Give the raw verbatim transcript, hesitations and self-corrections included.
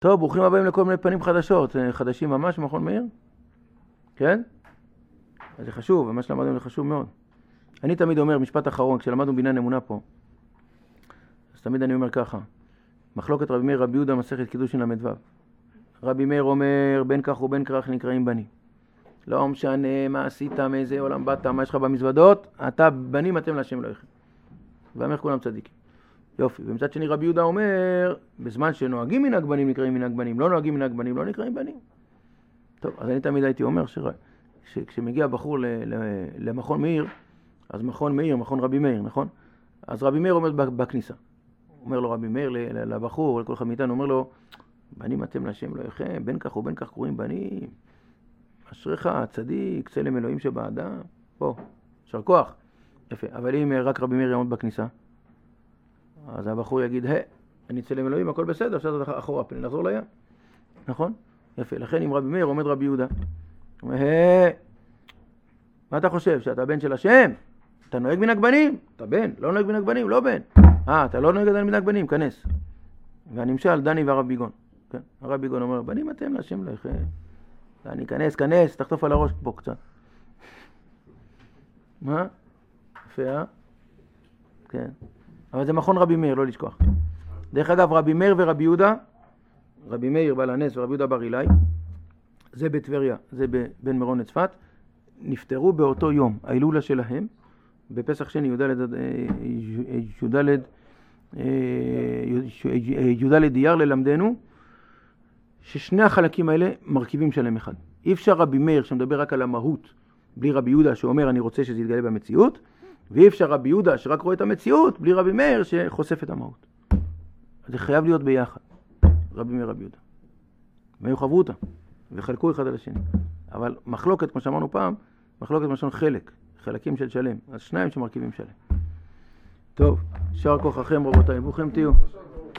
טוב, ברוכים הבאים לכל מיני פנים חדשות, חדשים ממש במכון מאיר, כן? אז זה חשוב, מה שלמדנו זה חשוב מאוד. אני תמיד אומר, משפט אחרון, כשלמדנו בניין אמונה פה, אז תמיד אני אומר ככה, מחלוקת רבי מאיר רבי יהודה מסכת קידושין למדו. רבי מאיר אומר, בין כך ובין כך נקראים בנים. לא משנה מה עשית, מאיזה עולם באת, מה יש לך במזוודות, אתה בנים אתם להשם אלוהיכם. ואומר כולם צדיקים. יופי, ומצד שני רבי יהודה אומר, בזמן שנוהגים מנהג בנים נקראים מנהג בנים, לא נוהגים מנהג בנים, לא נקראים בנים. טוב, אז אני תמיד הייתי אומר שכשמגיע בחור למכון מאיר, אז מכון מאיר, מכון רבי מאיר, נכון? אז רבי מאיר אומר בכניסה. אומר לו רבי מאיר לבחור, לכל אחד מאיתנו, אומר לו, בנים אתם להשם אלוהיכם, בין כך ובין כך קוראים בנים. אשריך, צדיק, צלם אלוהים שבאדם. פה, שר כוח. יפה, אבל אם רק רבי מאיר יעמוד בכניסה, אז הבחור יגיד, היי, אני צלם אלוהים, הכל בסדר, עכשיו אתה אחורה, פני נחזור לים. נכון? יפה, לכן אם רבי מאיר עומד רבי יהודה, הוא אומר, היי, מה אתה חושב, שאתה בן של השם? אתה נוהג מנהג בנים? אתה בן, לא נוהג מנהג בנים, לא בן. אה, אתה לא נוהג מנהג בנים, כנס. והנמשל, דני והרב ביגון. כן? הרב ביגון אומר, בנים אתם להשם אלוהיכם. דני, כנס, כנס, תחטוף על הראש פה קצת. מה? יפה, אה? כן. אבל זה מכון רבי מאיר, לא לשכוח. דרך אגב, רבי מאיר ורבי יהודה, רבי מאיר בעל הנס ורבי יהודה בר אילאי, זה בטבריה, זה בין מירון לצפת, נפטרו באותו יום, ההילולה שלהם, בפסח שני, י"ד אייר ללמדנו, ששני החלקים האלה מרכיבים שלהם אחד. אי אפשר רבי מאיר שמדבר רק על המהות, בלי רבי יהודה שאומר אני רוצה שזה יתגלה במציאות, ואי אפשר רבי יהודה שרק רואה את המציאות, בלי רבי מאיר שחושף את המהות. זה חייב להיות ביחד, רבי מאיר רבי יהודה. והיו חברו אותה, וחלקו אחד על השני. אבל מחלוקת, כמו שאמרנו פעם, מחלוקת משון חלק, חלקים של שלם. אז שניים שמרכיבים שלם. טוב, שער כוחכם רבותיי, ברוכים תהיו.